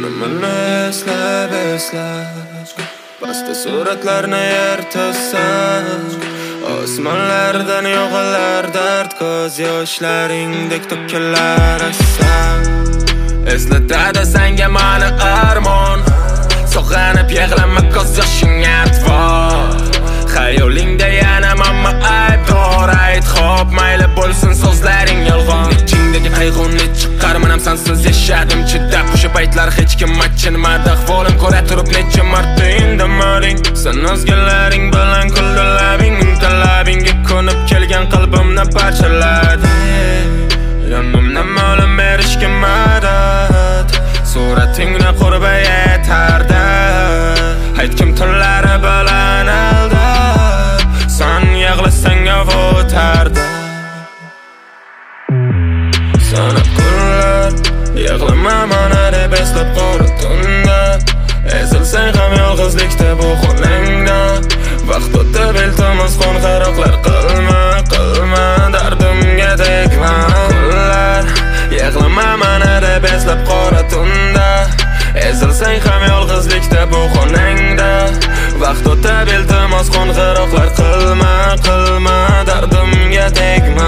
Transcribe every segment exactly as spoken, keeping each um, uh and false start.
Nimani eslab eslab pastda suratlarni yertasan, osmonlardan yog'ilar dard, ko'z yoshlaringdek to'kilar asan. Eslatadi senga mani armon, sog'anib yig'lama ko'z yoshing atvor. Xayolingda yana mamma aybdor, ayt xo'p mayli bo'lsin so'zlaring yolg'on. Ichingdagi qayg'uni chiqarmanam sensiz yashadim chidab, o'sha paytlar hech kim achinmadi, ahvolim ko'ra turib necha marta indamading. Sen o'zgalaring bilan kuldi labing, talabingga ko'nib kelgan qalbimni parchalading. Yonimda mo'lim berishga madad, suratingni qurba yetardi. Aytkim tunlari bilan aldab, sen yig'lasang o'tardi. Sanab kunlar yig'lama mana deb eslab qora tunda, ezilsang ham yolg'izlikda bu xonangda. Vaqt o'tib iltimos qo'ng'iroqlar qilma, qilma, dardimga tegma. Kunlar yig'lama mana deb eslab qora tunda, ezilsang ham yolg'izlikda bu xonangda. Vaqt o'tib iltimos qo'ng'iroqlar qilma, qilma, dardimga tegma.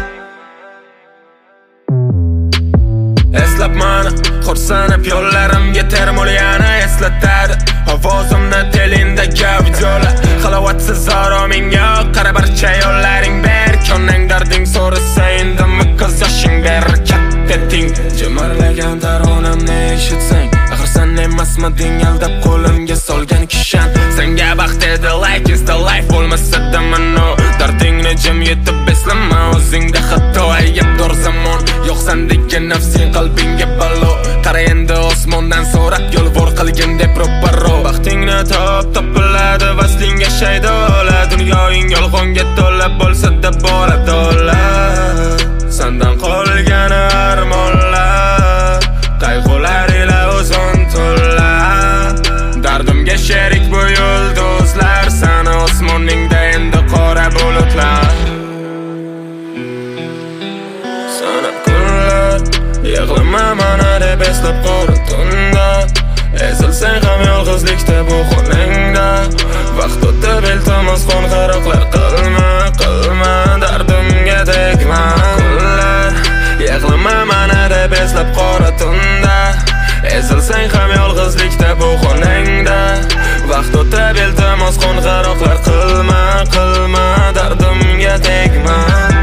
Eslab mani xursandib yo'llarimga termul yana eslatadi. Ovozimni telindagi videolar halovatsiz oromingga qara, barcha yo'llaring ber. Konang darding so'rasa indimi ko'z yoshing ber. Katteting jimirlagan taronamni eshitsang, axir sen emasmiding aldab qo'limga solgan kishan. Senga baxt edi like is the life, bo'lmasa mano dardingni jim yetib eslama, o'zingda xato aybdor zamon. Yo'q sendagi nafsing qalbingga balo, qara endi osmondan so'rab yo'lbor qilgin deb ro'paro. Baxtingni top topiladi vaslingga shaydola, dunyoing yolg'onga to'la bo'lsa-da bora dola. Sendan qolgani armonlar, qayg'ular ila uzun to'la. Dardimga sherik bu yulduzlar, sana osmoningda endi qora bulutlar. Sanab kunlar yig'lama mana deb eslab qora tunda, ezilsang ham yolg'izlikda bu xonangda. Vaqt o'tib iltimos qo'ng'iroqlar qilma, qilma, dardimga tegma. Kunlar yig'lama mana deb eslab qora tunda, ezilsang ham yolg'izlikda bu xonangda. Vaqt o'tib iltimos qo'ng'iroqlar qilma, qilma, dardimga tegma.